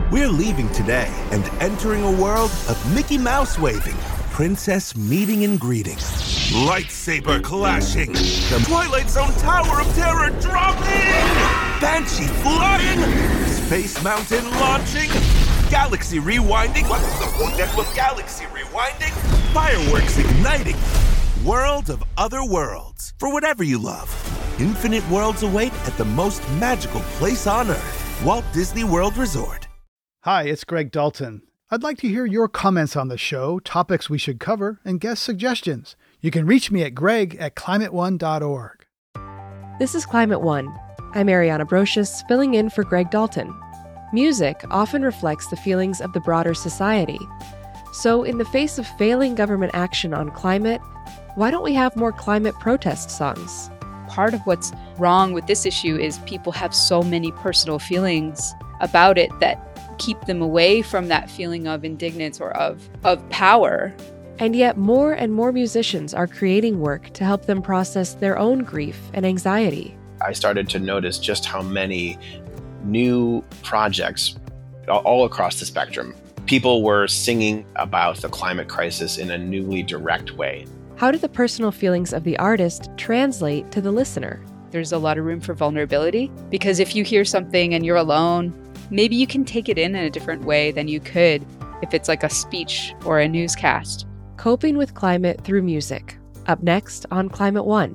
We're leaving today and entering a world of Mickey Mouse waving, princess meeting and greeting, lightsaber clashing, the Twilight Zone Tower of Terror dropping, Banshee flying, Space Mountain launching, galaxy rewinding. What's the one with galaxy rewinding? Fireworks igniting. World of other worlds. For whatever you love. Infinite worlds await at the most magical place on Earth. Walt Disney World Resort. Hi, it's Greg Dalton. I'd like to hear your comments on the show, topics we should cover, and guest suggestions. You can reach me at greg@climateone.org. This is Climate One. I'm Ariana Brocious, filling in for Greg Dalton. Music often reflects the feelings of the broader society. So in the face of failing government action on climate, why don't we have more climate protest songs? Part of what's wrong with this issue is people have so many personal feelings about it that keep them away from that feeling of indignance or of power. And yet more and more musicians are creating work to help them process their own grief and anxiety. I started to notice just how many new projects all across the spectrum. People were singing about the climate crisis in a newly direct way. How do the personal feelings of the artist translate to the listener? There's a lot of room for vulnerability because if you hear something and you're alone, maybe you can take it in a different way than you could if it's like a speech or a newscast. Coping with climate through music. Up next on Climate One.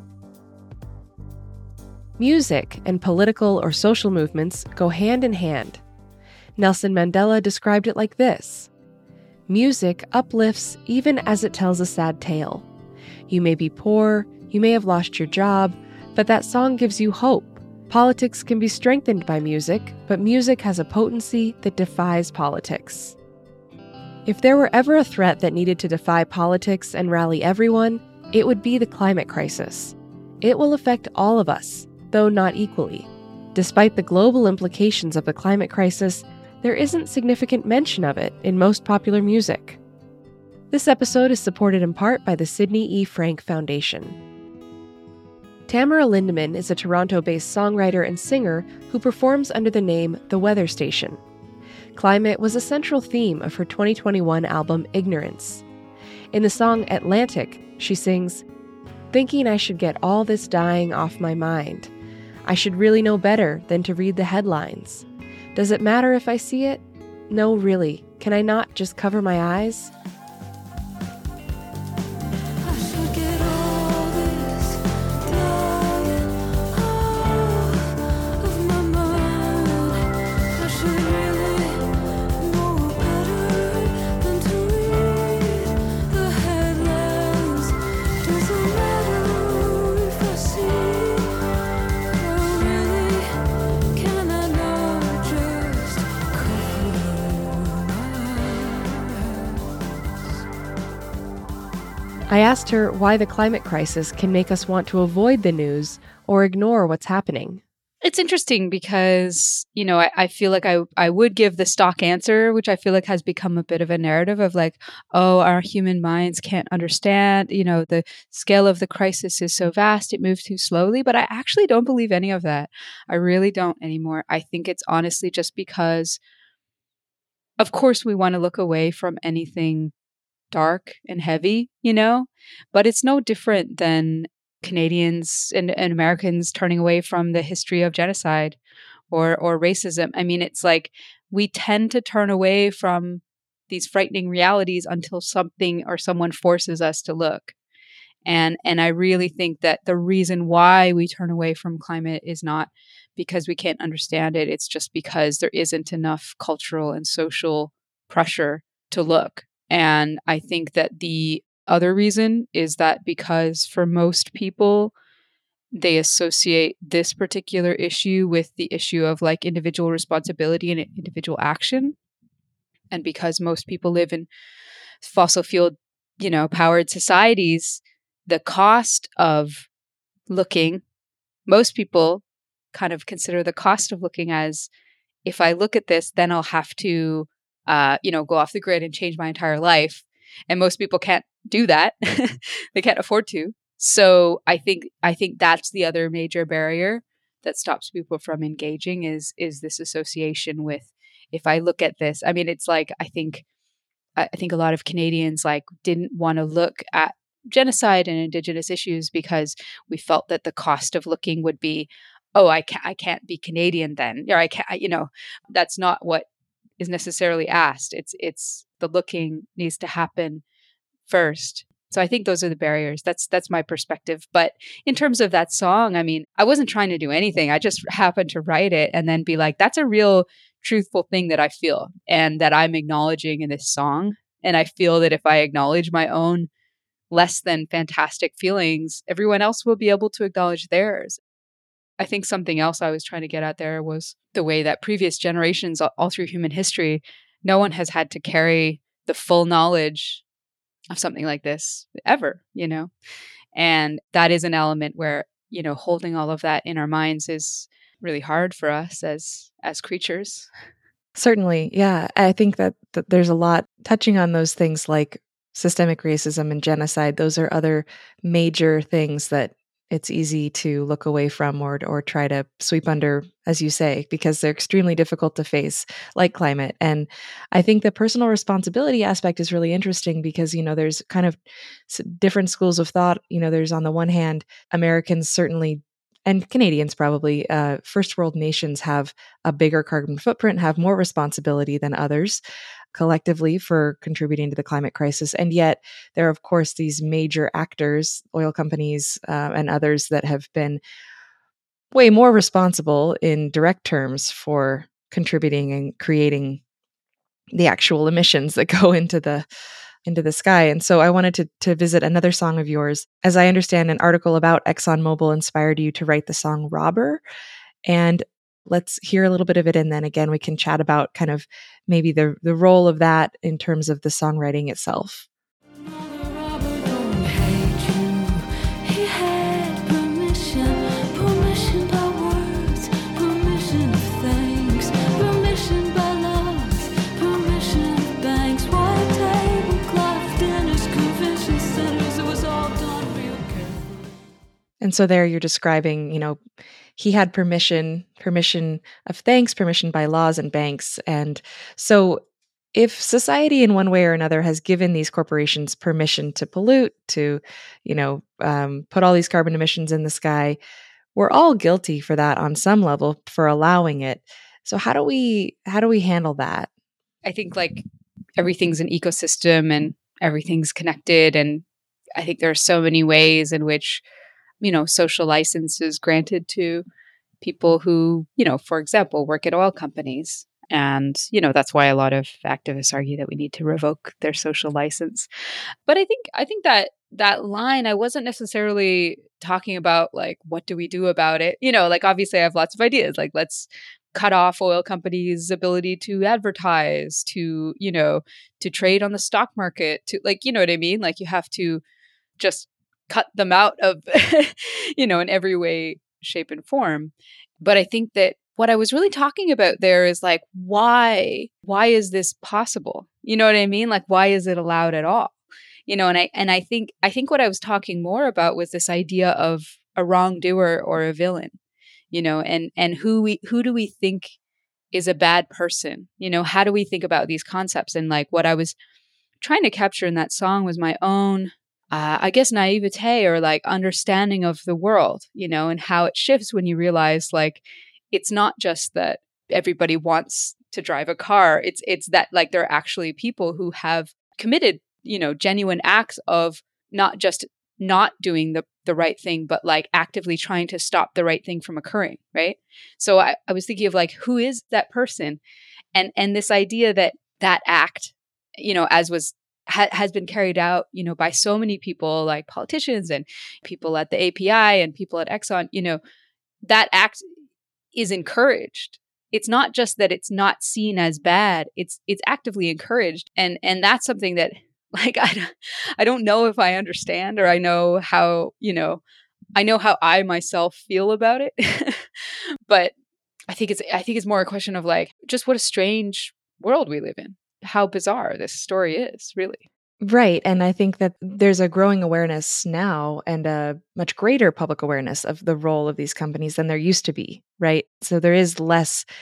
Music and political or social movements go hand in hand. Nelson Mandela described it like this: music uplifts even as it tells a sad tale. You may be poor, you may have lost your job, but that song gives you hope. Politics can be strengthened by music, but music has a potency that defies politics. If there were ever a threat that needed to defy politics and rally everyone, it would be the climate crisis. It will affect all of us, though not equally. Despite the global implications of the climate crisis, there isn't significant mention of it in most popular music. This episode is supported in part by the Sidney E. Frank Foundation. Tamara Lindemann is a Toronto-based songwriter and singer who performs under the name The Weather Station. Climate was a central theme of her 2021 album Ignorance. In the song Atlantic, she sings, "Thinking I should get all this dying off my mind. I should really know better than to read the headlines. Does it matter if I see it? No, really. Can I not just cover my eyes?" I asked her why the climate crisis can make us want to avoid the news or ignore what's happening. It's interesting because, I feel like I would give the stock answer, which I feel like has become a bit of a narrative of like, oh, our human minds can't understand, the scale of the crisis is so vast, it moves too slowly. But I actually don't believe any of that. I really don't anymore. I think it's honestly just because, of course, we want to look away from anything dark and heavy, but it's no different than Canadians and Americans turning away from the history of genocide or racism. I mean, it's like we tend to turn away from these frightening realities until something or someone forces us to look. And I really think that the reason why we turn away from climate is not because we can't understand it. It's just because there isn't enough cultural and social pressure to look. And I think that the other reason is that because for most people, they associate this particular issue with the issue of like individual responsibility and individual action. And because most people live in fossil fuel, powered societies, the cost of looking, most people kind of consider the cost of looking as, if I look at this, then I'll have to go off the grid and change my entire life. And most people can't do that. They can't afford to. So I think that's the other major barrier that stops people from engaging is this association with if I look at this, I mean, it's like, I think a lot of Canadians like didn't want to look at genocide and Indigenous issues because we felt that the cost of looking would be, oh, I can't be Canadian then, or I can't, that's not what is necessarily asked. It's the looking needs to happen first. So I think those are the barriers. That's my perspective. But in terms of that song, I mean, I wasn't trying to do anything. I just happened to write it and then be like, that's a real truthful thing that I feel and that I'm acknowledging in this song. And I feel that if I acknowledge my own less than fantastic feelings, everyone else will be able to acknowledge theirs. I think something else I was trying to get at there was the way that previous generations, all through human history, no one has had to carry the full knowledge of something like this ever, And that is an element where, holding all of that in our minds is really hard for us as creatures. Certainly. Yeah. I think that there's a lot touching on those things like systemic racism and genocide. Those are other major things that it's easy to look away from or try to sweep under, as you say, because they're extremely difficult to face, like climate. And I think the personal responsibility aspect is really interesting because, there's kind of different schools of thought. There's on the one hand, Americans certainly, and Canadians probably, first world nations have a bigger carbon footprint, have more responsibility than others collectively for contributing to the climate crisis. And yet there are, of course, these major actors, oil companies and others that have been way more responsible in direct terms for contributing and creating the actual emissions that go into the sky. And so I wanted to visit another song of yours. As I understand, an article about ExxonMobil inspired you to write the song Robber. And let's hear a little bit of it. And then again, we can chat about kind of maybe the role of that in terms of the songwriting itself. And so there you're describing, he had permission of thanks, permission by laws and banks. And so if society in one way or another has given these corporations permission to pollute, to, put all these carbon emissions in the sky, we're all guilty for that on some level for allowing it. So how do we handle that? I think like everything's an ecosystem and everything's connected. And I think there are so many ways in which social license is granted to people who, for example, work at oil companies. And, that's why a lot of activists argue that we need to revoke their social license. But I think that line, I wasn't necessarily talking about like, what do we do about it? Like obviously I have lots of ideas, like let's cut off oil companies' ability to advertise, to trade on the stock market, to like, you know what I mean? Like you have to just cut them out of, in every way, shape, and form. But I think that what I was really talking about there is like, why is this possible? You know what I mean? Like, why is it allowed at all? And I think what I was talking more about was this idea of a wrongdoer or a villain, and who do we think is a bad person? How do we think about these concepts? And like what I was trying to capture in that song was my own I guess naivete or like understanding of the world, and how it shifts when you realize like it's not just that everybody wants to drive a car. It's that like there are actually people who have committed, genuine acts of not just not doing the right thing, but like actively trying to stop the right thing from occurring. Right. So I was thinking of like, who is that person? And this idea that act, as was has been carried out, by so many people like politicians and people at the API and people at Exxon, that act is encouraged. It's not just that it's not seen as bad, it's actively encouraged. And that's something that like, I don't know if I understand or I know how, how I myself feel about it. But I think it's more a question of like, just what a strange world we live in. How bizarre this story is, really. Right. And I think that there's a growing awareness now and a much greater public awareness of the role of these companies than there used to be, right? So there is less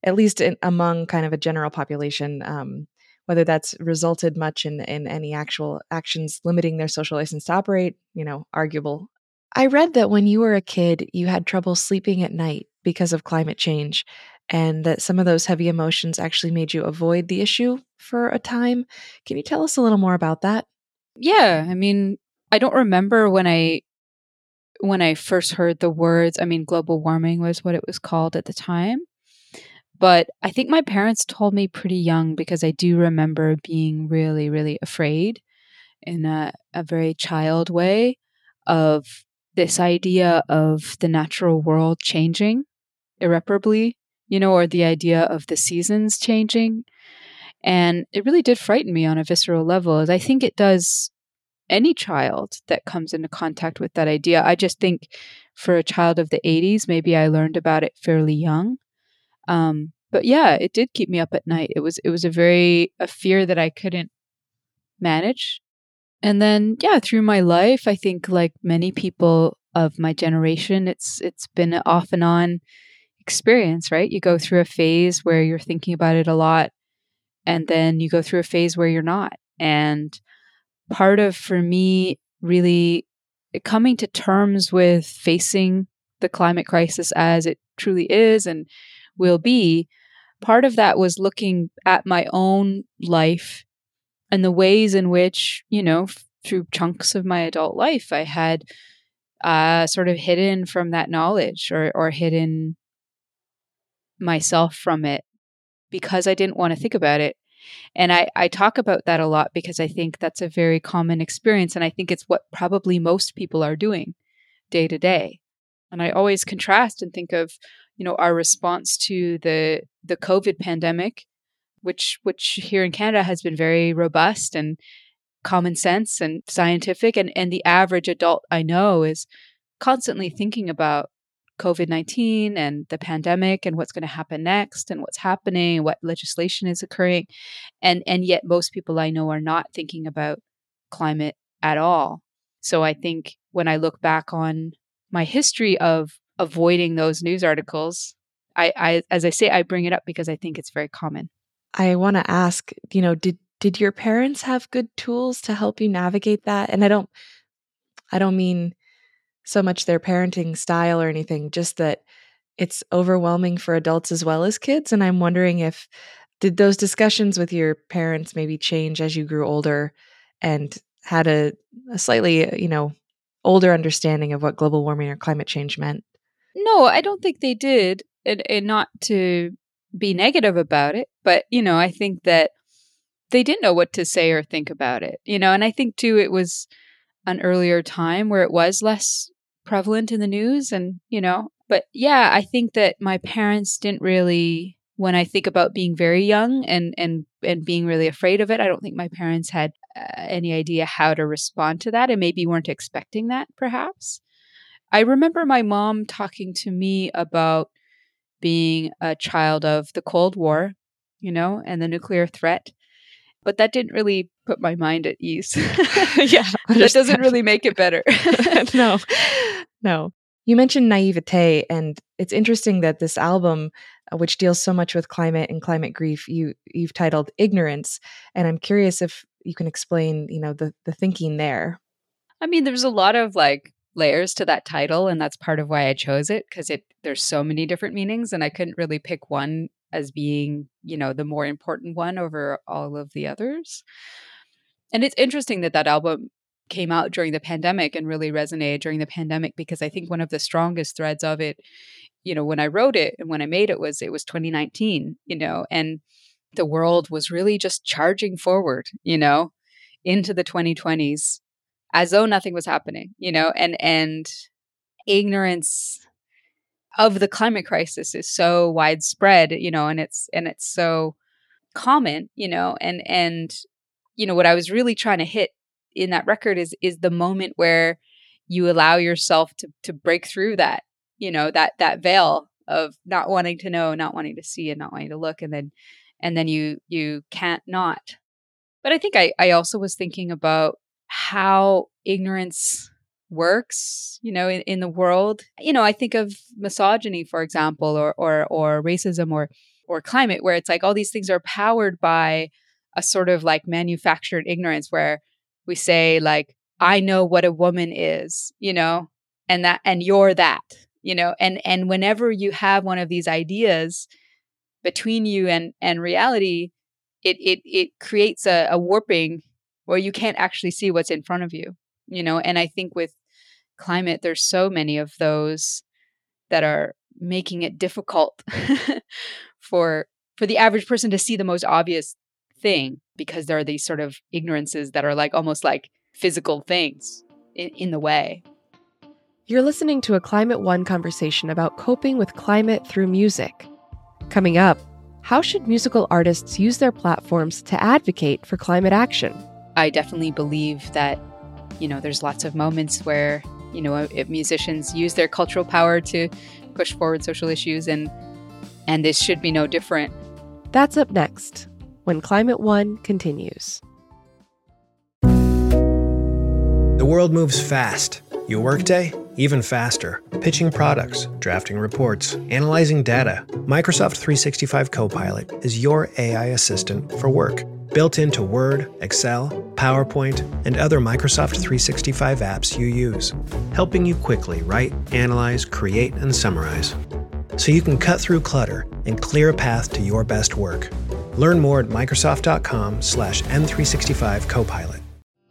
at least among kind of a general population, whether that's resulted much in any actual actions limiting their social license to operate, arguable. I read that when you were a kid, you had trouble sleeping at night because of climate change, and that some of those heavy emotions actually made you avoid the issue for a time. Can you tell us a little more about that? Yeah, I mean, I don't remember when I first heard the words. I mean, global warming was what it was called at the time. But I think my parents told me pretty young, because I do remember being really, really afraid in a very child way of this idea of the natural world changing irreparably, or the idea of the seasons changing. And it really did frighten me on a visceral level, as I think it does any child that comes into contact with that idea. I just think for a child of the 80s, maybe I learned about it fairly young. But yeah, it did keep me up at night. It was a fear that I couldn't manage. And then, yeah, through my life, I think like many people of my generation, it's been an off and on experience, right? You go through a phase where you're thinking about it a lot, and then you go through a phase where you're not. And part of, for me, really coming to terms with facing the climate crisis as it truly is and will be, part of that was looking at my own life and the ways in which, through chunks of my adult life, I had sort of hidden from that knowledge or hidden myself from it because I didn't want to think about it. And I talk about that a lot because I think that's a very common experience. And I think it's what probably most people are doing day to day. And I always contrast and think of, our response to the COVID pandemic, which here in Canada has been very robust and common sense and scientific. And the average adult I know is constantly thinking about COVID-19 and the pandemic and what's going to happen next and what's happening, what legislation is occurring. And yet most people I know are not thinking about climate at all. So I think when I look back on my history of avoiding those news articles, I as I say, I bring it up because I think it's very common. I want to ask, did your parents have good tools to help you navigate that? And I don't mean so much their parenting style or anything, just that it's overwhelming for adults as well as kids. And I'm wondering did those discussions with your parents maybe change as you grew older and had a slightly, older understanding of what global warming or climate change meant? No, I don't think they did. And not to be negative about it, but, I think that they didn't know what to say or think about it, and I think too, it was an earlier time where it was less prevalent in the news and, but yeah, I think that my parents didn't really, when I think about being very young and being really afraid of it, I don't think my parents had any idea how to respond to that and maybe weren't expecting that perhaps. I remember my mom talking to me about being a child of the Cold War, and the nuclear threat. But that didn't really put my mind at ease. Yeah. That doesn't really make it better. No. You mentioned naivete, and it's interesting that this album, which deals so much with climate and climate grief, you've titled Ignorance. And I'm curious if you can explain, the thinking there. I mean, there's a lot of layers to that title, and that's part of why I chose it, because there's so many different meanings, and I couldn't really pick one as being, the more important one over all of the others. And it's interesting that album came out during the pandemic and really resonated during the pandemic, because I think one of the strongest threads of it, when I wrote it and when I made it was 2019, and the world was really just charging forward, into the 2020s as though nothing was happening, and ignorance of the climate crisis is so widespread, and it's so common, and what I was really trying to hit in that record is the moment where you allow yourself to break through that, that veil of not wanting to know, not wanting to see, and not wanting to look, and then you can't not. But I think I also was thinking about how ignorance works, in the world. I think of misogyny, for example, or racism, or or climate, where it's like all these things are powered by a sort of like manufactured ignorance where we say like, I know what a woman is, and you're that, and whenever you have one of these ideas between you and reality, it creates a warping where you can't actually see what's in front of you, and I think with climate, there's so many of those that are making it difficult for the average person to see the most obvious thing, because there are these sort of ignorances that are like almost like physical things in the way. You're listening to a Climate One conversation about coping with climate through music. Coming up, how should musical artists use their platforms to advocate for climate action? I definitely believe that, there's lots of moments where, if musicians use their cultural power to push forward social issues, and this should be no different. That's up next, when Climate One continues. The world moves fast. Your workday, even faster. Pitching products, drafting reports, analyzing data. Microsoft 365 Copilot is your AI assistant for work. Built into Word, Excel, PowerPoint, and other Microsoft 365 apps you use. Helping you quickly write, analyze, create, and summarize. So you can cut through clutter and clear a path to your best work. Learn more at Microsoft.com/M365 Copilot.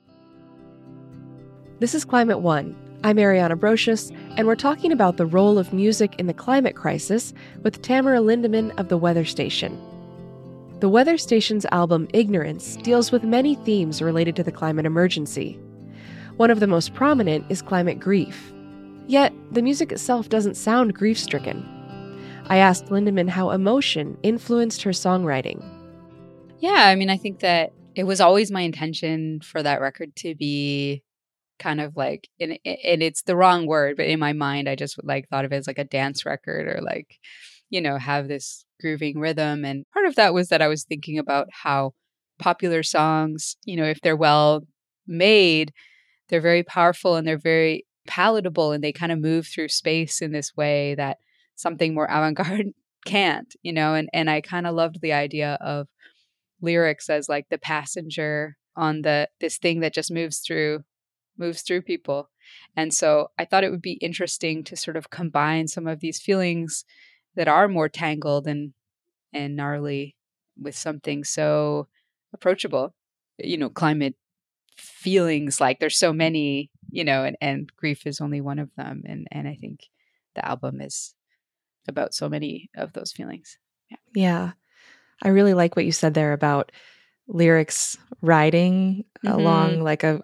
This is Climate One. I'm Ariana Brocious, and we're talking about the role of music in the climate crisis with Tamara Lindemann of The Weather Station. The Weather Station's album Ignorance deals with many themes related to the climate emergency. One of the most prominent is climate grief. Yet, the music itself doesn't sound grief-stricken. I asked Lindemann how emotion influenced her songwriting. Yeah, I think that it was always my intention for that record to be kind of like, and it's the wrong word, but in my mind, I just thought of it as like a dance record, or have this grooving rhythm. And part of that was that I was thinking about how popular songs, if they're well made, they're very powerful and they're very palatable, and they kind of move through space in this way that something more avant-garde can't, and I kind of loved the idea of lyrics as like the passenger on this thing that just moves through people. And so I thought it would be interesting to sort of combine some of these feelings that are more tangled and gnarly with something so approachable. Climate feelings, like there's so many, and grief is only one of them. And I think the album is about so many of those feelings. Yeah. I really like what you said there about lyrics riding along like a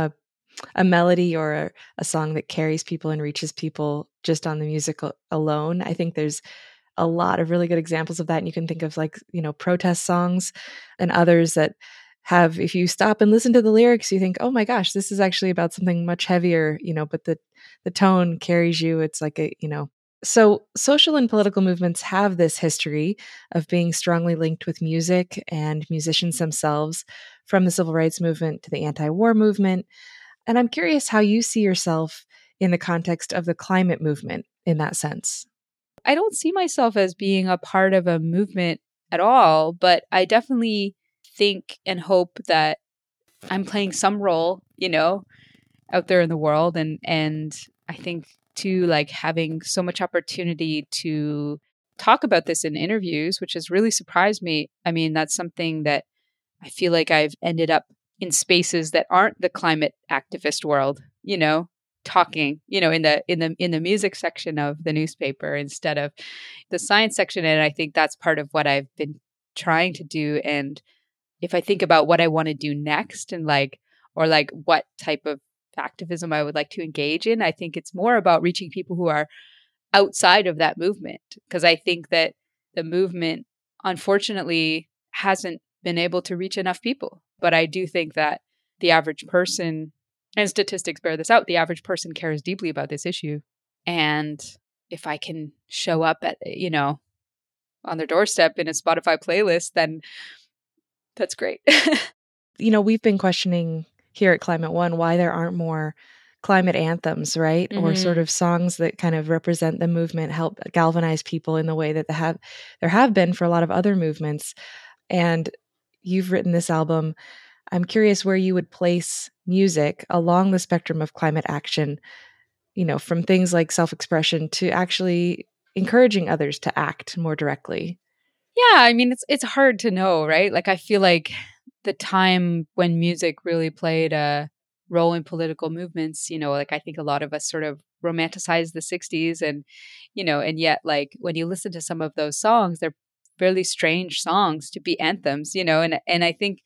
melody or a song that carries people and reaches people just on the music alone. I think there's a lot of really good examples of that. And you can think of protest songs and others that have, if you stop and listen to the lyrics, you think, oh my gosh, this is actually about something much heavier, but the tone carries you. It's like So social and political movements have this history of being strongly linked with music and musicians themselves, from the civil rights movement to the anti-war movement. And I'm curious how you see yourself in the context of the climate movement in that sense. I don't see myself as being a part of a movement at all, but I definitely think and hope that I'm playing some role, out there in the world. And I think too, like having so much opportunity to talk about this in interviews, which has really surprised me. That's something that I feel like I've ended up in spaces that aren't the climate activist world, talking, in the music section of the newspaper instead of the science section. And I think that's part of what I've been trying to do. And if I think about what I want to do next and or what type of activism I would like to engage in, I think it's more about reaching people who are outside of that movement. Because I think that the movement, unfortunately, hasn't been able to reach enough people. But I do think that the average person, and statistics bear this out, the average person cares deeply about this issue. And if I can show up at, on their doorstep in a Spotify playlist, then that's great. We've been questioning here at Climate One why there aren't more climate anthems, right? Or sort of songs that kind of represent the movement, help galvanize people in the way that there have been for a lot of other movements. And you've written this album. I'm curious where you would place music along the spectrum of climate action, from things like self-expression to actually encouraging others to act more directly. Yeah, I mean, it's hard to know, right? Like, I feel like the time when music really played a role in political movements, like I think a lot of us sort of romanticize the 60s and yet like when you listen to some of those songs, they're really strange songs to be anthems, and I think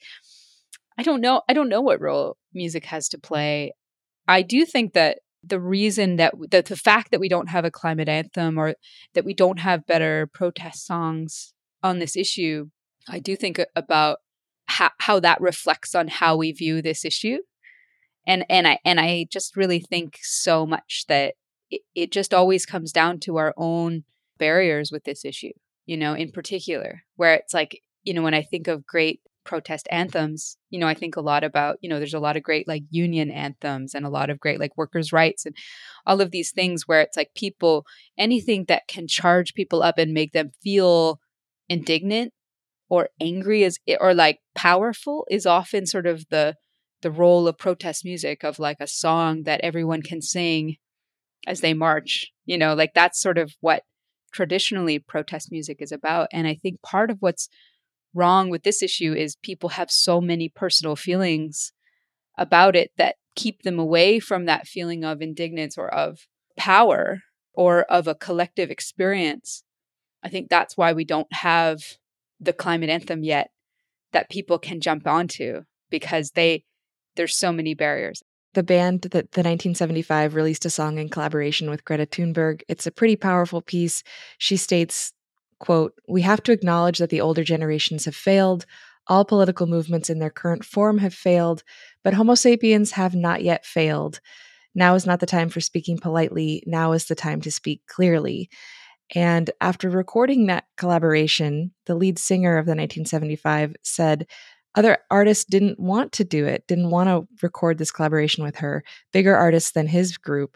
I don't know what role music has to play. I do think that the reason that the fact that we don't have a climate anthem or that we don't have better protest songs on this issue, I do think about how that reflects on how we view this issue. And I just really think so much that it just always comes down to our own barriers with this issue, in particular, where it's like, when I think of great protest anthems, I think a lot about, there's a lot of great like union anthems and a lot of great like workers' rights and all of these things where it's like anything that can charge people up and make them feel indignant or angry or like powerful is often sort of the role of protest music, of like a song that everyone can sing as they march, like that's sort of what traditionally protest music is about. And I think part of what's wrong with this issue is people have so many personal feelings about it that keep them away from that feeling of indignance or of power or of a collective experience. I think that's why we don't have the climate anthem yet that people can jump onto, because there's so many barriers. The band that the 1975 released a song in collaboration with Greta Thunberg. It's a pretty powerful piece. She states, quote, "We have to acknowledge that the older generations have failed. All political movements in their current form have failed, but Homo sapiens have not yet failed. Now is not the time for speaking politely. Now is the time to speak clearly." And after recording that collaboration, the lead singer of the 1975 said other artists didn't want to do it, didn't want to record this collaboration with her, bigger artists than his group.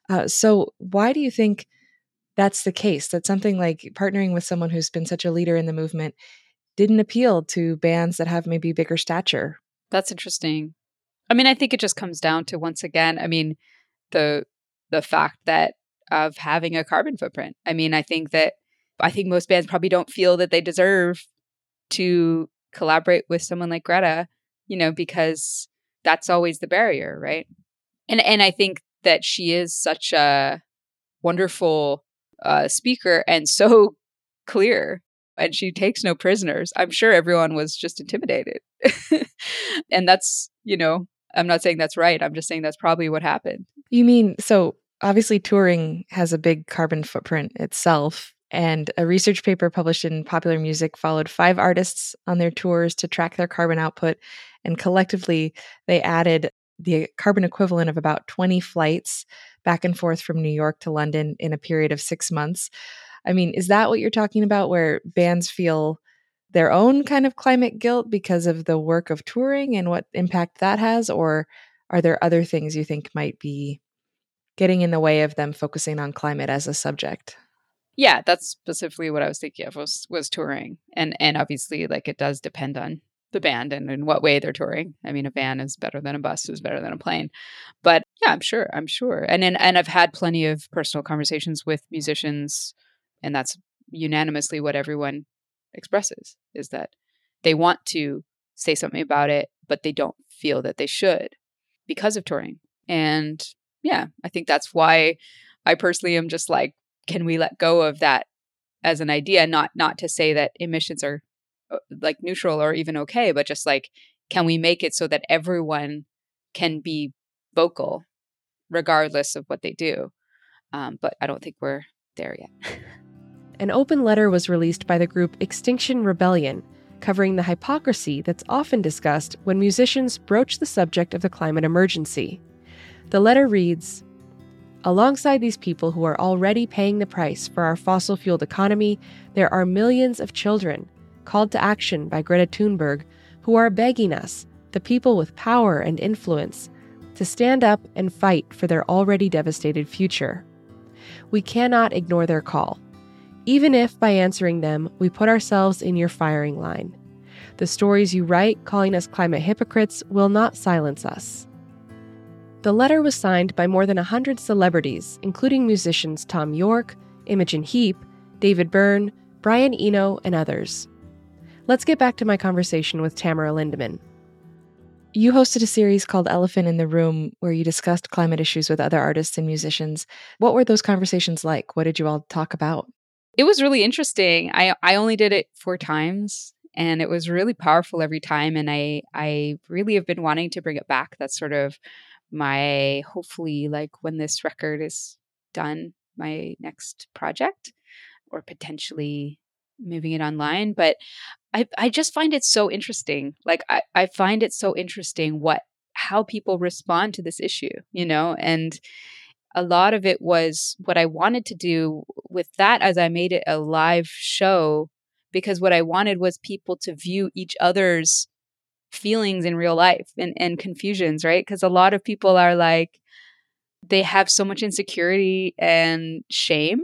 So why do you think that's the case? That something like partnering with someone who's been such a leader in the movement didn't appeal to bands that have maybe bigger stature? That's interesting. I mean, I think it just comes down to, once again, I mean, the fact that of having a carbon footprint. I mean, I think most bands probably don't feel that they deserve to collaborate with someone like Greta, because that's always the barrier, right? And I think that she is such a wonderful speaker and so clear, and she takes no prisoners. I'm sure everyone was just intimidated. And that's, I'm not saying that's right. I'm just saying that's probably what happened. You mean, so obviously touring has a big carbon footprint itself, and a research paper published in Popular Music followed 5 artists on their tours to track their carbon output, and collectively they added the carbon equivalent of about 20 flights back and forth from New York to London in a period of 6 months. I mean, is that what you're talking about, where bands feel their own kind of climate guilt because of the work of touring and what impact that has? Or are there other things you think might be getting in the way of them focusing on climate as a subject? Yeah, that's specifically what I was thinking of was touring. And obviously, like, it does depend on the band and in what way they're touring. I mean, a van is better than a bus, is better than a plane. But yeah, I'm sure. And I've had plenty of personal conversations with musicians, and that's unanimously what everyone expresses, is that they want to say something about it, but they don't feel that they should because of touring. And yeah, I think that's why I personally am just like, can we let go of that as an idea? Not to say that emissions are like neutral or even okay, but just like, can we make it so that everyone can be vocal regardless of what they do? But I don't think we're there yet. An open letter was released by the group Extinction Rebellion, covering the hypocrisy that's often discussed when musicians broach the subject of the climate emergency. The letter reads, "Alongside these people who are already paying the price for our fossil-fueled economy, there are millions of children, called to action by Greta Thunberg, who are begging us, the people with power and influence, to stand up and fight for their already devastated future. We cannot ignore their call, even if by answering them, we put ourselves in your firing line. The stories you write calling us climate hypocrites will not silence us. The letter was signed by more than 100 celebrities, including musicians Tom York, Imogen Heap, David Byrne, Brian Eno, and others. Let's get back to my conversation with Tamara Lindemann. You hosted a series called Elephant in the Room where you discussed climate issues with other artists and musicians. What were those conversations like? What did you all talk about? It was really interesting. I only did it 4 times, and it was really powerful every time. And I really have been wanting to bring it back. That's sort of my, hopefully, like when this record is done, my next project, or potentially moving it online. But I just find it so interesting. Like I find it so interesting how people respond to this issue, and a lot of it was what I wanted to do with that as I made it a live show, because what I wanted was people to view each other's feelings in real life and confusions, right? Because a lot of people are like, they have so much insecurity and shame,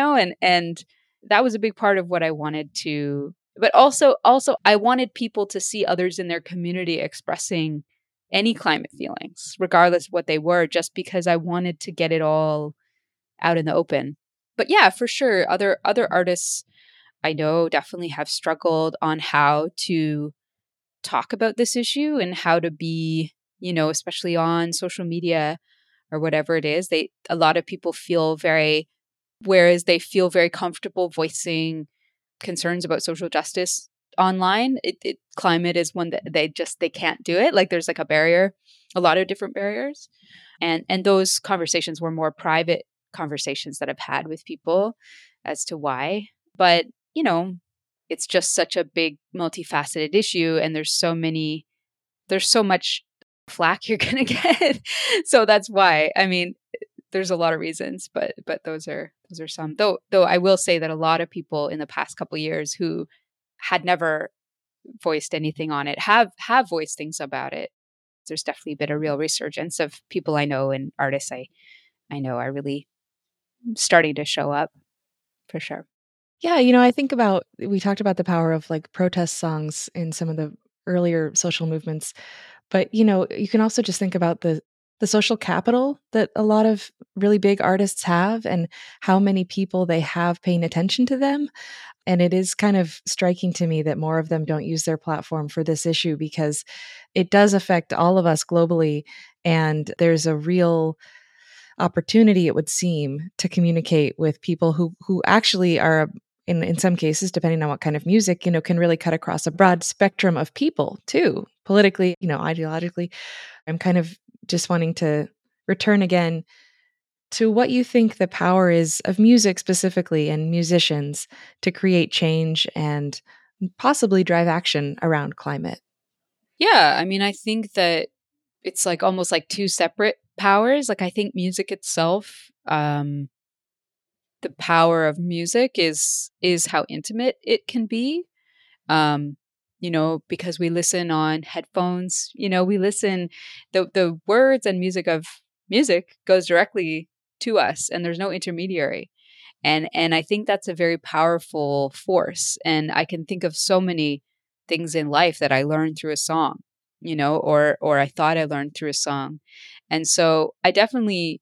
and that was a big part of what I wanted to. But also I wanted people to see others in their community expressing any climate feelings, regardless of what they were, just because I wanted to get it all out in the open. But yeah, for sure, other artists I know definitely have struggled on how to talk about this issue and how to be, especially on social media or whatever it is. A lot of people feel whereas they feel very comfortable voicing concerns about social justice online, climate is one that they can't do it. Like there's like a barrier, a lot of different barriers. And those conversations were more private conversations that I've had with people as to why. But, it's just such a big multifaceted issue, and there's so much flack you're going to get. So that's why. I mean, there's a lot of reasons, but those are some. Though I will say that a lot of people in the past couple of years who had never voiced anything on it have voiced things about it. There's definitely been a real resurgence of people I know and artists I know are really starting to show up, for sure. Yeah, I think we talked about the power of like protest songs in some of the earlier social movements, but you can also just think about the social capital that a lot of really big artists have and how many people they have paying attention to them. And it is kind of striking to me that more of them don't use their platform for this issue, because it does affect all of us globally. And there's a real opportunity, it would seem, to communicate with people who actually are, in some cases, depending on what kind of music, can really cut across a broad spectrum of people too, politically, ideologically. I'm kind of just wanting to return again to what you think the power is of music specifically and musicians to create change and possibly drive action around climate. Yeah, I mean, I think that it's like almost like two separate powers. Like I think music itself, the power of music is how intimate it can be. Because we listen on headphones, we listen, the words and music of music goes directly to us, and there's no intermediary. And I think that's a very powerful force. And I can think of so many things in life that I learned through a song, or I thought I learned through a song. And so I definitely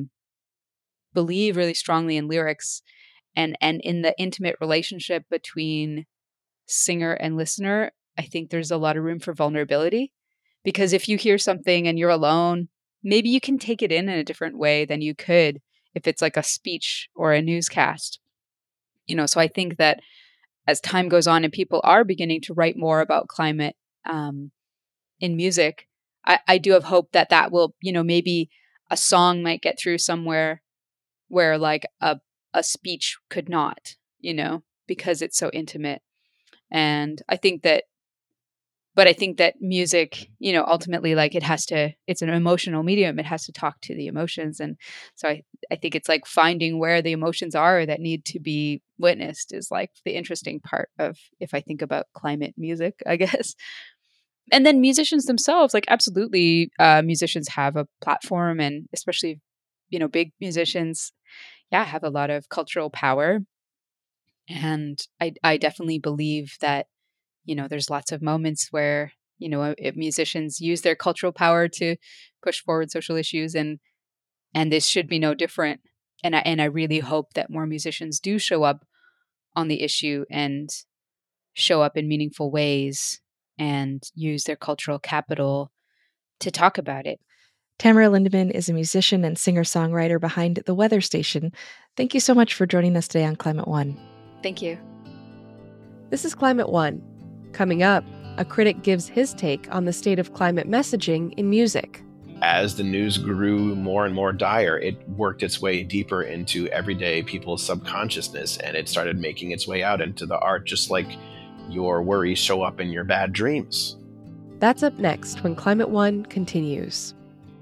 believe really strongly in lyrics and in the intimate relationship between singer and listener. I think there's a lot of room for vulnerability, because if you hear something and you're alone, maybe you can take it in a different way than you could if it's like a speech or a newscast. So I think that as time goes on and people are beginning to write more about climate in music, I do have hope that will, maybe a song might get through somewhere where like a speech could not, because it's so intimate. And I think that music, ultimately, like it's an emotional medium. It has to talk to the emotions. And so I think it's like finding where the emotions are that need to be witnessed is like the interesting part of, if I think about climate music, I guess. And then musicians themselves, like absolutely, musicians have a platform, and especially, big musicians, yeah, have a lot of cultural power. And I definitely believe that, there's lots of moments where, if musicians use their cultural power to push forward social issues, and this should be no different. And I really hope that more musicians do show up on the issue and show up in meaningful ways and use their cultural capital to talk about it. Tamara Lindemann is a musician and singer-songwriter behind The Weather Station. Thank you so much for joining us today on Climate One. Thank you. This is Climate One. Coming up, a critic gives his take on the state of climate messaging in music. As the news grew more and more dire, it worked its way deeper into everyday people's subconsciousness, and it started making its way out into the art, just like your worries show up in your bad dreams. That's up next when Climate One continues.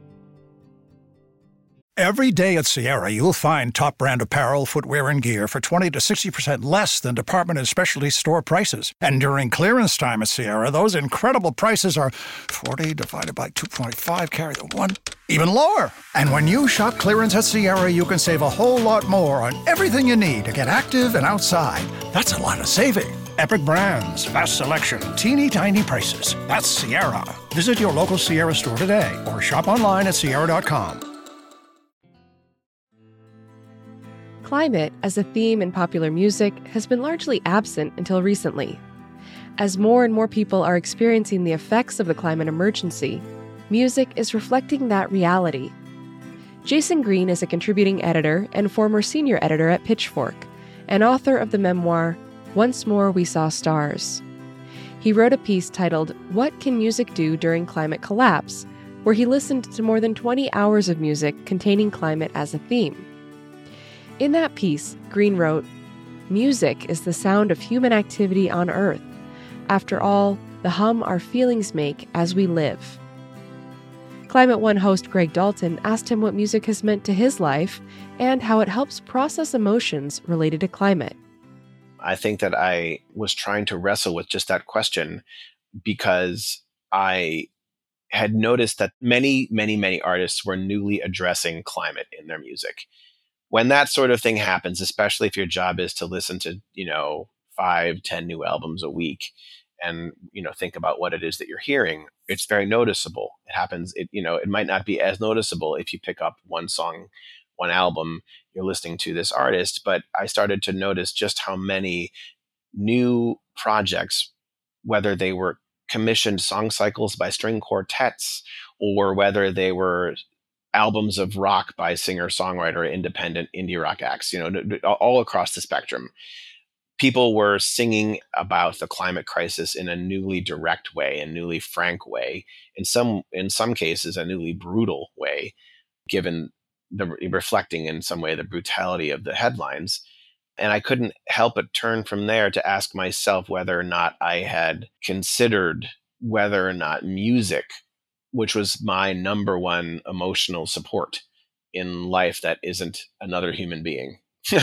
Every day at Sierra, you'll find top brand apparel, footwear, and gear for 20 to 60% less than department and specialty store prices. And during clearance time at Sierra, those incredible prices are 40 divided by 2.5, carry the 1, even lower. And when you shop clearance at Sierra, you can save a whole lot more on everything you need to get active and outside. That's a lot of saving. Epic brands, vast selection, teeny tiny prices. That's Sierra. Visit your local Sierra store today or shop online at Sierra.com. Climate as a theme in popular music has been largely absent until recently. As more and more people are experiencing the effects of the climate emergency, music is reflecting that reality. Jason Green is a contributing editor and former senior editor at Pitchfork, and author of the memoir, Once More We Saw Stars. He wrote a piece titled, What Can Music Do During Climate Collapse?, where he listened to more than 20 hours of music containing climate as a theme. In that piece, Green wrote, Music is the sound of human activity on Earth. After all, the hum our feelings make as we live. Climate One host Greg Dalton asked him what music has meant to his life and how it helps process emotions related to climate. I think that I was trying to wrestle with just that question because I had noticed that many, many, many artists were newly addressing climate in their music. When that sort of thing happens, especially if your job is to listen to, 5, 10 new albums a week and, think about what it is that you're hearing, it's very noticeable. It happens, it might not be as noticeable if you pick up one song, one album, you're listening to this artist, but I started to notice just how many new projects, whether they were commissioned song cycles by string quartets or whether they were albums of rock by singer-songwriter, independent indie rock acts, all across the spectrum. People were singing about the climate crisis in a newly direct way, a newly frank way, in some cases, a newly brutal way, given reflecting in some way the brutality of the headlines. And I couldn't help but turn from there to ask myself whether or not I had considered whether or not music, which was my number one emotional support in life that isn't another human being.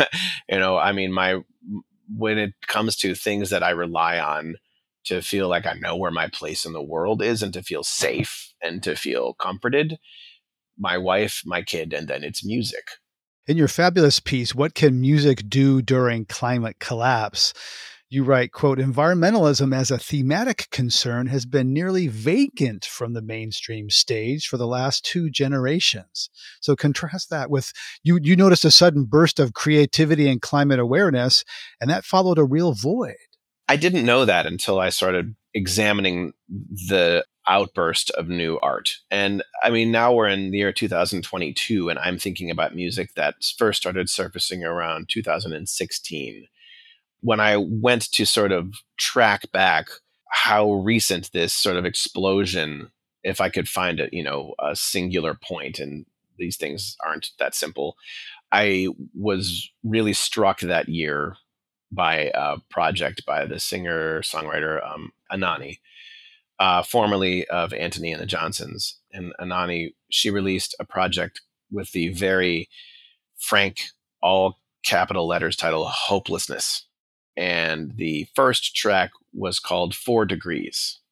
When it comes to things that I rely on to feel like I know where my place in the world is and to feel safe and to feel comforted, my wife, my kid, and then it's music. In your fabulous piece, What Can Music Do During Climate Collapse?, you write, quote, environmentalism as a thematic concern has been nearly vacant from the mainstream stage for the last 2 generations. So contrast that with, you noticed a sudden burst of creativity and climate awareness, and that followed a real void. I didn't know that until I started examining the outburst of new art. And now we're in the year 2022, and I'm thinking about music that first started surfacing around 2016. When I went to sort of track back how recent this sort of explosion, if I could find a singular point, and these things aren't that simple, I was really struck that year by a project by the singer-songwriter Anani, formerly of Antony and the Johnsons. And Anani, she released a project with the very frank, all capital letters title, Hopelessness. And the first track was called 4 Degrees.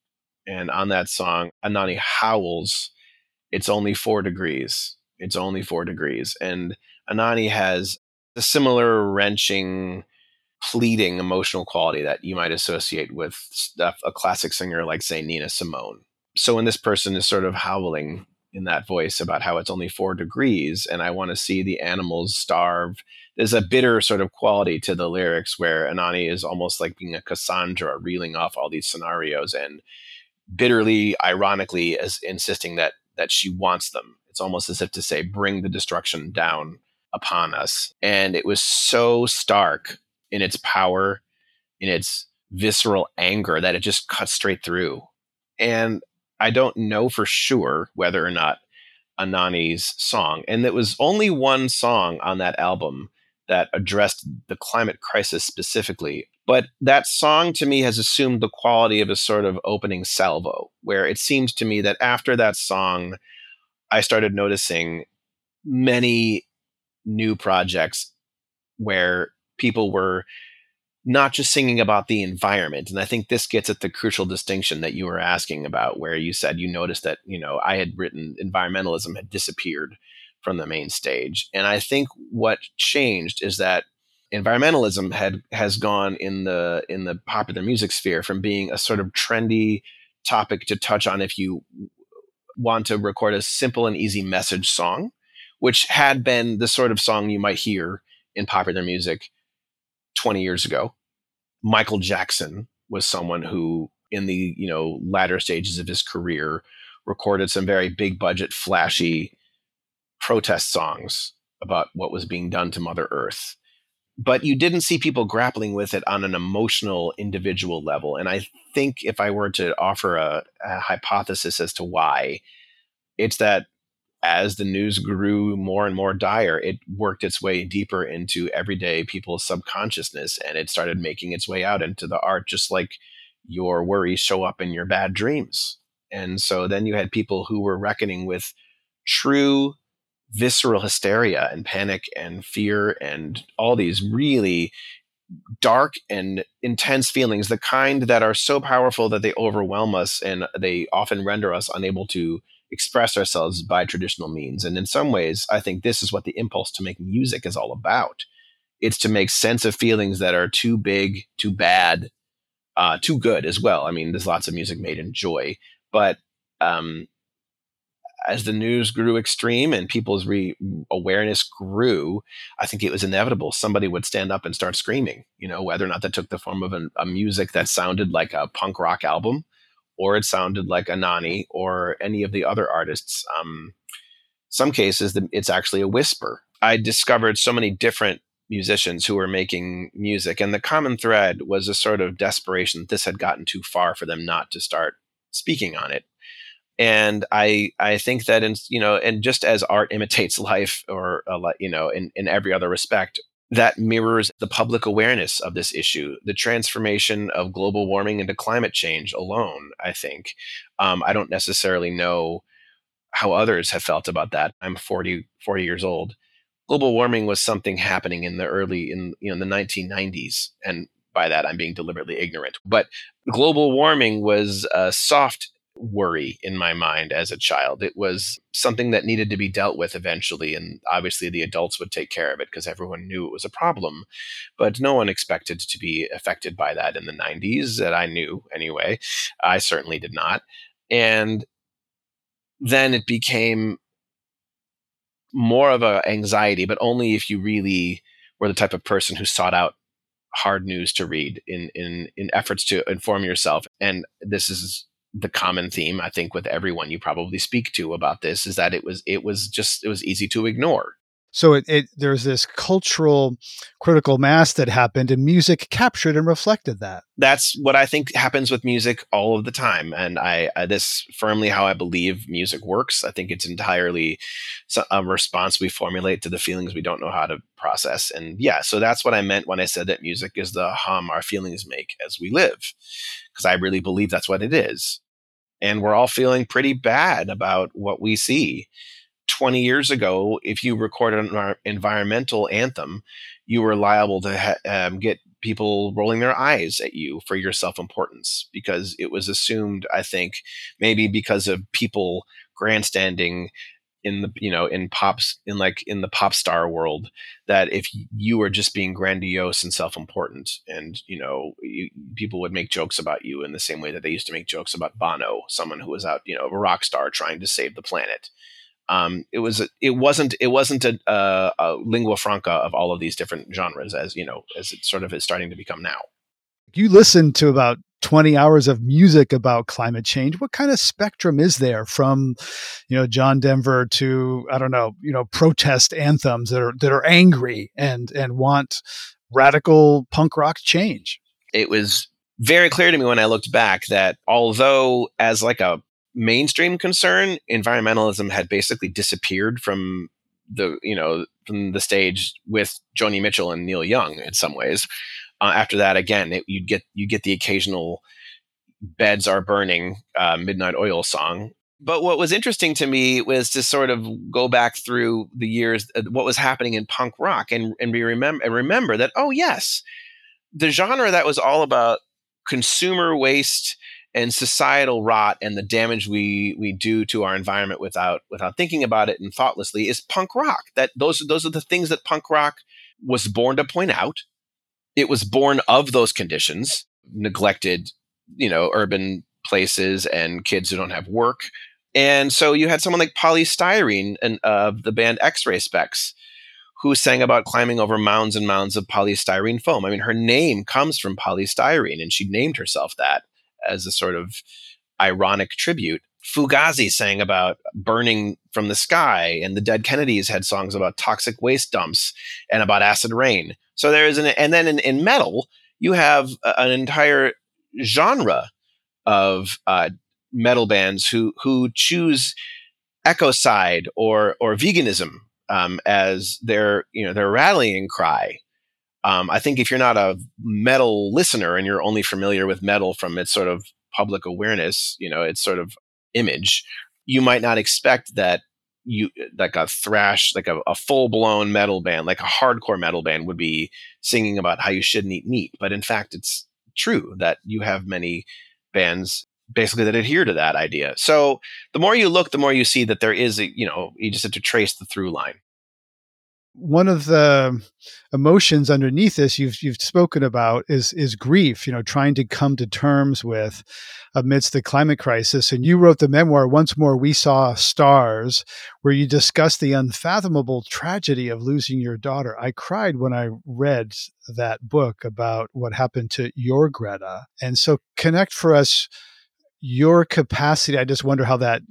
And on that song, Anani howls, "It's only 4 degrees. It's only 4 degrees." And Anani has a similar wrenching, pleading emotional quality that you might associate with stuff, a classic singer like, say, Nina Simone. So when this person is sort of howling in that voice about how it's only 4 degrees and I want to see the animals starve, there's a bitter sort of quality to the lyrics where Anani is almost like being a Cassandra, reeling off all these scenarios and bitterly, ironically, as insisting that she wants them. It's almost as if to say, bring the destruction down upon us. And it was so stark in its power, in its visceral anger, that it just cut straight through. And I don't know for sure whether or not Anani's song, and there was only one song on that album that addressed the climate crisis specifically, but that song to me has assumed the quality of a sort of opening salvo, where it seems to me that after that song, I started noticing many new projects where people were not just singing about the environment. And I think this gets at the crucial distinction that you were asking about, where you said you noticed that, I had written environmentalism had disappeared from the main stage. And I think what changed is that environmentalism has gone in the popular music sphere from being a sort of trendy topic to touch on if you want to record a simple and easy message song, which had been the sort of song you might hear in popular music 20 years ago. Michael Jackson was someone who, in the latter stages of his career, recorded some very big budget, flashy protest songs about what was being done to Mother Earth. But you didn't see people grappling with it on an emotional, individual level. And I think if I were to offer a hypothesis as to why, it's that as the news grew more and more dire, it worked its way deeper into everyday people's subconsciousness, and it started making its way out into the art, just like your worries show up in your bad dreams. And so then you had people who were reckoning with true visceral hysteria and panic and fear and all these really dark and intense feelings, the kind that are so powerful that they overwhelm us and they often render us unable to express ourselves by traditional means. And in some ways, I think this is what the impulse to make music is all about. It's to make sense of feelings that are too big, too bad, too good as well. I mean, there's lots of music made in joy, but as the news grew extreme and people's awareness grew, I think it was inevitable somebody would stand up and start screaming, whether or not that took the form of a music that sounded like a punk rock album, or it sounded like Anani or any of the other artists. Some cases, it's actually a whisper. I discovered so many different musicians who were making music, and the common thread was a sort of desperation that this had gotten too far for them not to start speaking on it. And I think that and just as art imitates life, or in every other respect, that mirrors the public awareness of this issue, the transformation of global warming into climate change alone, I think. I don't necessarily know how others have felt about that. I'm 40 years old. Global warming was something happening in the the 1990s. And by that, I'm being deliberately ignorant. But global warming was a soft worry in my mind as a child. It was something that needed to be dealt with eventually, and obviously the adults would take care of it because everyone knew it was a problem, but no one expected to be affected by that in the 90s, that I knew anyway. I certainly did not. And then it became more of an anxiety, but only if you really were the type of person who sought out hard news to read in efforts to inform yourself. And this is the common theme, I think, with everyone you probably speak to about this, is that it was easy to ignore. So there's this cultural critical mass that happened, and music captured and reflected that. That's what I think happens with music all of the time. And this firmly how I believe music works. I think it's entirely a response we formulate to the feelings we don't know how to process. And yeah, so that's what I meant when I said that music is the hum our feelings make as we live, because I really believe that's what it is. And we're all feeling pretty bad about what we see. 20 years ago, if you recorded an environmental anthem, you were liable to get people rolling their eyes at you for your self-importance, because it was assumed, I think, maybe because of people grandstanding in the in the pop star world, that if you were just being grandiose and self-important, and people would make jokes about you in the same way that they used to make jokes about Bono, someone who was out, a rock star trying to save the planet. It wasn't a lingua franca of all of these different genres, as it sort of is starting to become now. You listen to about 20 hours of music about climate change. What kind of spectrum is there from, John Denver to, I don't know, protest anthems that are angry and want radical punk rock change? It was very clear to me when I looked back that although as like a mainstream concern, environmentalism had basically disappeared from the stage with Joni Mitchell and Neil Young in some ways. After that, again, you get the occasional "Beds Are Burning" Midnight Oil song. But what was interesting to me was to sort of go back through the years, what was happening in punk rock, and remember that, oh yes, the genre that was all about consumer waste and societal rot and the damage we do to our environment without thinking about it and thoughtlessly is punk rock. That those are the things that punk rock was born to point out. It was born of those conditions, neglected, urban places and kids who don't have work. And so you had someone like Poly Styrene and the band X-Ray Specs, who sang about climbing over mounds and mounds of polystyrene foam. I mean, her name comes from polystyrene, and she named herself that as a sort of ironic tribute. Fugazi sang about burning from the sky, and the Dead Kennedys had songs about toxic waste dumps and about acid rain. So and then in metal, you have an entire genre of metal bands who choose ecocide or veganism as their rallying cry. I think if you're not a metal listener and you're only familiar with metal from its sort of public awareness, its sort of image, you might not expect that like a thrash, like a full-blown metal band, like a hardcore metal band would be singing about how you shouldn't eat meat. But in fact, it's true that you have many bands basically that adhere to that idea. So the more you look, the more you see that there is you just have to trace the through line. One of the emotions underneath this you've spoken about is grief, trying to come to terms with amidst the climate crisis. And you wrote the memoir, Once More We Saw Stars, where you discuss the unfathomable tragedy of losing your daughter. I cried when I read that book about what happened to your Greta. And so connect for us your capacity. I just wonder how that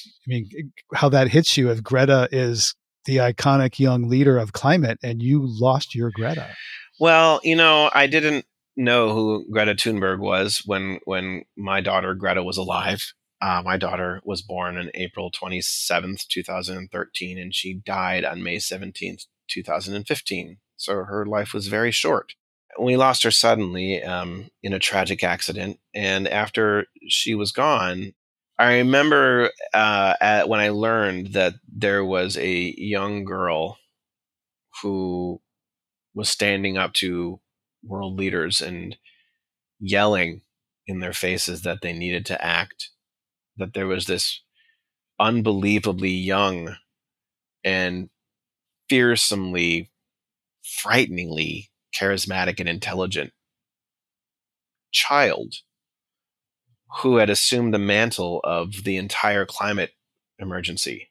hits you if Greta is the iconic young leader of climate and you lost your Greta. Well, I didn't know who Greta Thunberg was when my daughter Greta was alive. My daughter was born on April 27th, 2013, and she died on May 17th, 2015. So her life was very short. We lost her suddenly in a tragic accident. And after she was gone, I remember when I learned that there was a young girl who was standing up to world leaders and yelling in their faces that they needed to act, that there was this unbelievably young and fearsomely, frighteningly charismatic and intelligent child who had assumed the mantle of the entire climate emergency.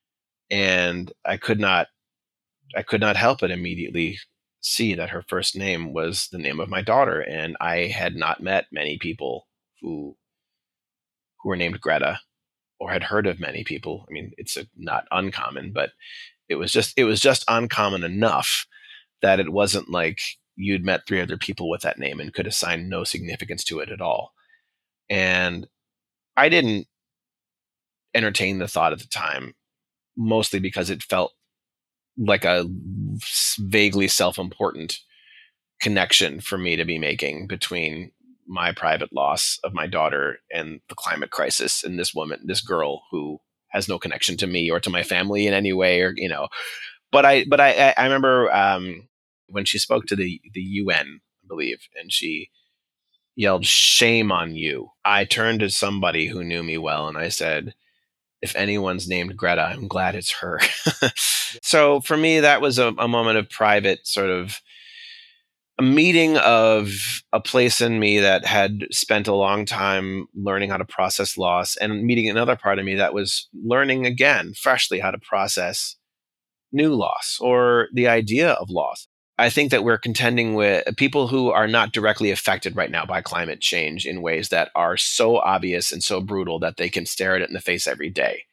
And I could not help but immediately see that her first name was the name of my daughter. And I had not met many people who were named Greta, or had heard of many people. I mean, it's not uncommon, but it was just uncommon enough that it wasn't like you'd met 3 other people with that name and could assign no significance to it at all. And I didn't entertain the thought at the time, mostly because it felt like a vaguely self-important connection for me to be making between my private loss of my daughter and the climate crisis, and this girl who has no connection to me or to my family in any way, or But I remember when she spoke to the UN believe. And she yelled, "Shame on you." I turned to somebody who knew me well and I said, if anyone's named Greta, I'm glad it's her. So for me, that was a moment of private sort of a meeting of a place in me that had spent a long time learning how to process loss, and meeting another part of me that was learning again freshly how to process new loss or the idea of loss. I think that we're contending with people who are not directly affected right now by climate change in ways that are so obvious and so brutal that they can stare at it in the face every day.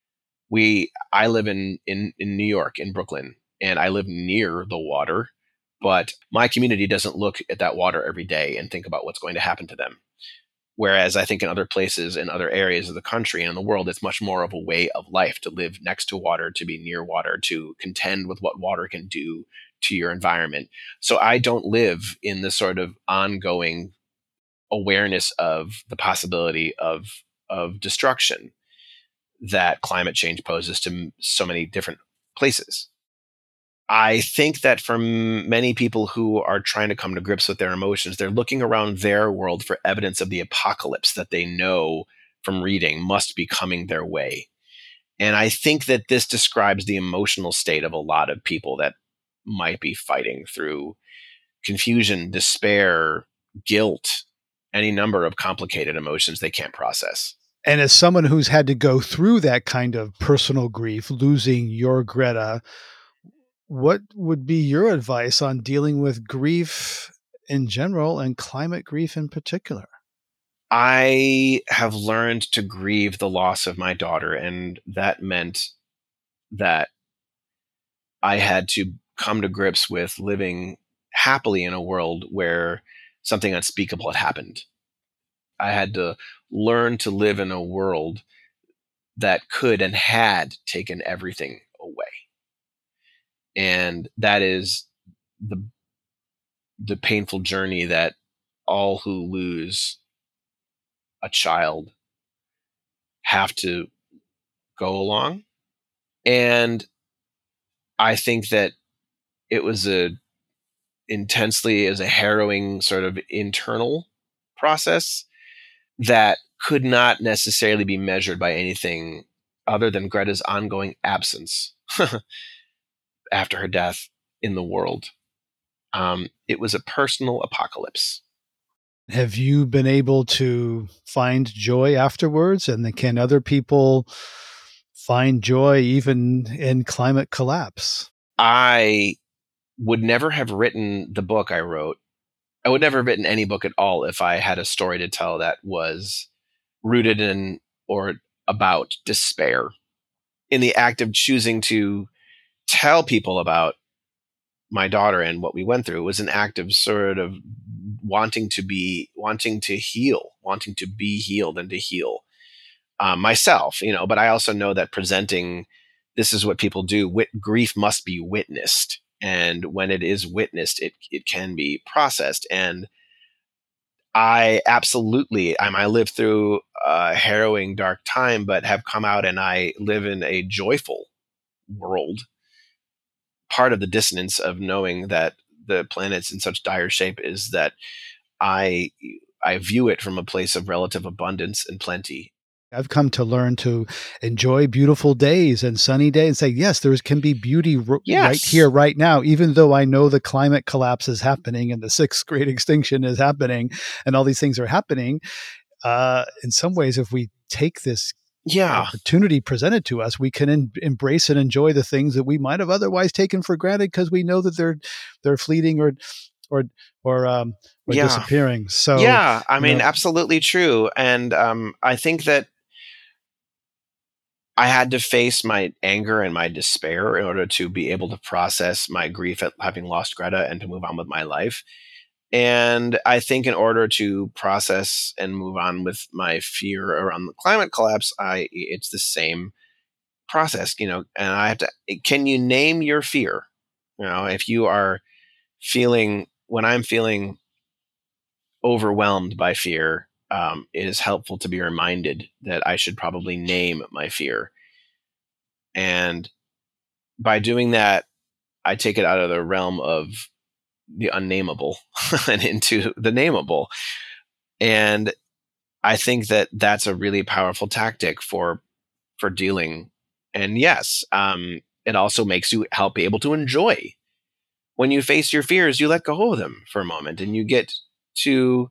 I live in New York, in Brooklyn, and I live near the water, but my community doesn't look at that water every day and think about what's going to happen to them. Whereas I think in other places, in other areas of the country and in the world, it's much more of a way of life to live next to water, to be near water, to contend with what water can do to your environment. So I don't live in this sort of ongoing awareness of the possibility of destruction that climate change poses to so many different places. I think that for many people who are trying to come to grips with their emotions, they're looking around their world for evidence of the apocalypse that they know from reading must be coming their way. And I think that this describes the emotional state of a lot of people that might be fighting through confusion, despair, guilt, any number of complicated emotions they can't process. And as someone who's had to go through that kind of personal grief, losing your Greta, what would be your advice on dealing with grief in general and climate grief in particular? I have learned to grieve the loss of my daughter, and that meant that I had to come to grips with living happily in a world where something unspeakable had happened. I had to learn to live in a world that could and had taken everything away. And that is the painful journey that all who lose a child have to go along. And I think that it was a harrowing sort of internal process that could not necessarily be measured by anything other than Greta's ongoing absence after her death in the world. It was a personal apocalypse. Have you been able to find joy afterwards? And can other people find joy even in climate collapse? I would never have written the book I wrote. I would never have written any book at all if I had a story to tell that was rooted in or about despair. In the act of choosing to tell people about my daughter and what we went through, was an act of sort of wanting to be healed and to heal myself, but I also know that presenting, this is what people do. Grief must be witnessed. And when it is witnessed, it can be processed. And I lived through a harrowing, dark time, but have come out and I live in a joyful world. Part of the dissonance of knowing that the planet's in such dire shape is that I view it from a place of relative abundance and plenty. I've come to learn to enjoy beautiful days and sunny days and say, yes, there can be beauty right here, right now, even though I know the climate collapse is happening and the sixth great extinction is happening and all these things are happening. In some ways, if we take this opportunity presented to us, we can embrace and enjoy the things that we might have otherwise taken for granted because we know that they're fleeting or disappearing. So absolutely true. And I think that I had to face my anger and my despair in order to be able to process my grief at having lost Greta and to move on with my life. And I think in order to process and move on with my fear around the climate collapse, it's the same process, and I have to, can you name your fear? If you are when I'm feeling overwhelmed by fear, it is helpful to be reminded that I should probably name my fear. And by doing that, I take it out of the realm of the unnameable and into the nameable. And I think that that's a really powerful tactic for dealing. And yes, it also makes you help be able to enjoy. When you face your fears, you let go of them for a moment, and you get to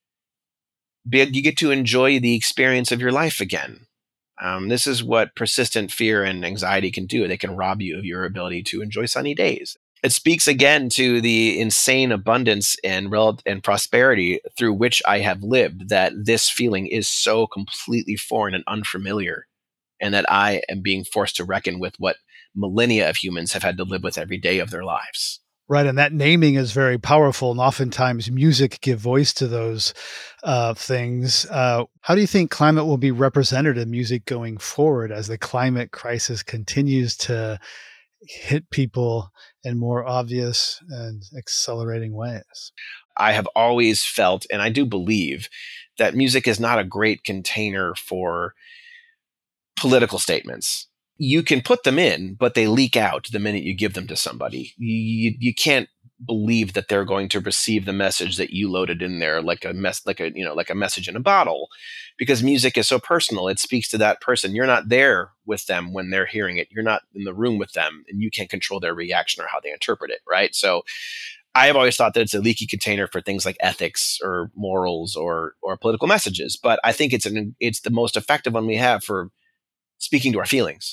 enjoy the experience of your life again. This is what persistent fear and anxiety can do. They can rob you of your ability to enjoy sunny days. It speaks again to the insane abundance and prosperity through which I have lived, that this feeling is so completely foreign and unfamiliar, and that I am being forced to reckon with what millennia of humans have had to live with every day of their lives. Right, and that naming is very powerful, and oftentimes music give voice to those things. How do you think climate will be represented in music going forward as the climate crisis continues to hit people in more obvious and accelerating ways? I have always felt, and I do believe, that music is not a great container for political statements. You can put them in, but they leak out the minute you give them to somebody. You can't believe that they're going to receive the message that you loaded in there like a message in a bottle, because music is so personal. It speaks to that person. You're not there with them when they're hearing it. You're not in the room with them, and you can't control their reaction or how they interpret it, right? So I have always thought that it's a leaky container for things like ethics or morals or political messages, but I think it's the most effective one we have for speaking to our feelings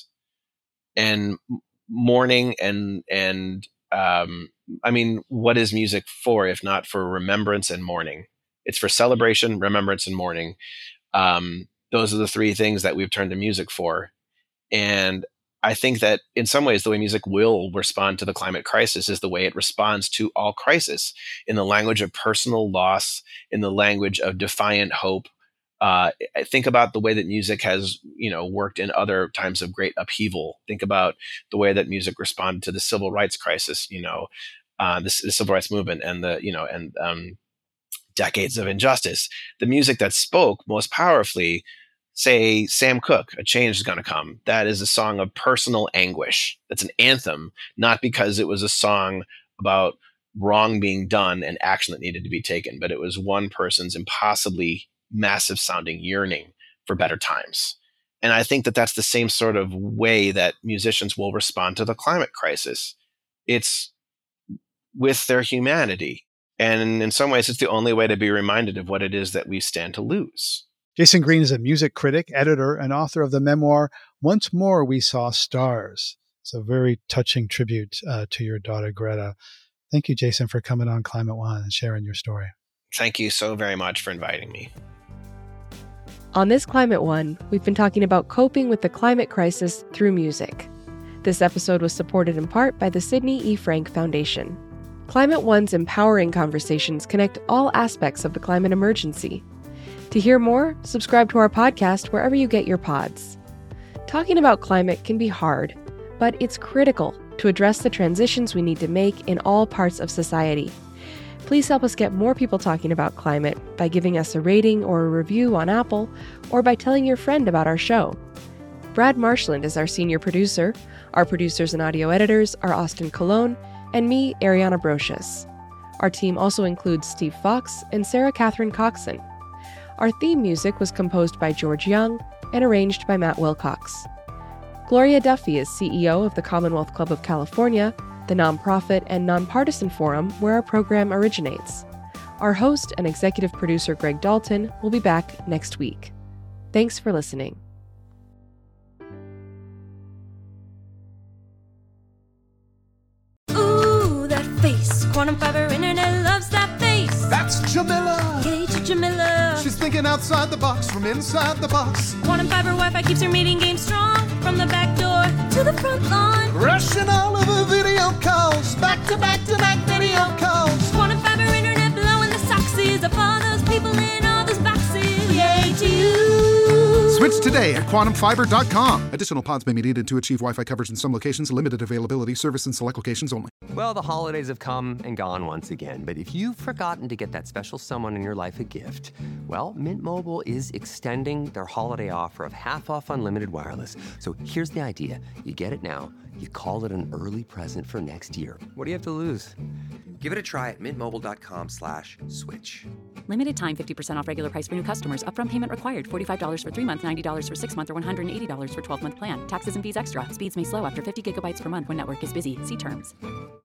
and mourning and I mean, what is music for if not for remembrance and mourning? It's for celebration, remembrance, and mourning. Those are the three things that we've turned to music for. And I think that in some ways, the way music will respond to the climate crisis is the way it responds to all crisis, in the language of personal loss, in the language of defiant hope. I think about the way that music has, worked in other times of great upheaval. Think about the way that music responded to the civil rights crisis, the civil rights movement, and decades of injustice. The music that spoke most powerfully, say Sam Cooke, "A Change Is Gonna Come." That is a song of personal anguish. That's an anthem, not because it was a song about wrong being done and action that needed to be taken, but it was one person's impossibly massive sounding yearning for better times. And I think that that's the same sort of way that musicians will respond to the climate crisis. It's with their humanity. And in some ways, it's the only way to be reminded of what it is that we stand to lose. Jason Green is a music critic, editor, and author of the memoir, Once More We Saw Stars. It's a very touching tribute to your daughter, Greta. Thank you, Jason, for coming on Climate One and sharing your story. Thank you so very much for inviting me. On this Climate One, we've been talking about coping with the climate crisis through music. This episode was supported in part by the Sidney E. Frank Foundation. Climate One's empowering conversations connect all aspects of the climate emergency. To hear more, subscribe to our podcast wherever you get your pods. Talking about climate can be hard, but it's critical to address the transitions we need to make in all parts of society. Please help us get more people talking about climate by giving us a rating or a review on Apple, or by telling your friend about our show. Brad Marshland is our senior producer. Our producers and audio editors are Austin Colon and me, Ariana Brocious. Our team also includes Steve Fox and Sarah Catherine Coxon. Our theme music was composed by George Young and arranged by Matt Wilcox. Gloria Duffy is CEO of the Commonwealth Club of California, the nonprofit and nonpartisan forum where our program originates. Our host and executive producer Greg Dalton will be back next week. Thanks for listening. Ooh, that face. Quantum fiber internet loves that face. That's Jamila. Hey, Jamila. She's thinking outside the box from inside the box. Quantum fiber Wi-Fi keeps her meeting game strong. From the back door to the front lawn. Rushing all of her video calls. Back to back to back video calls. Quantum fiber internet blowing the socks of all those people in all those boxes. Yay to you. Switch today at quantumfiber.com. Additional pods may be needed to achieve Wi-Fi coverage in some locations. Limited availability. Service in select locations only. Well, the holidays have come and gone once again. But if you've forgotten to get that special someone in your life a gift, well, Mint Mobile is extending their holiday offer of half off unlimited wireless. So here's the idea. You get it now. You call it an early present for next year. What do you have to lose? Give it a try at mintmobile.com/switch. Limited time 50% off regular price for new customers. Upfront payment required. $45 for 3 months, $90 for 6 months, or $180 for 12-month plan. Taxes and fees extra. Speeds may slow after 50 gigabytes per month when network is busy. See terms.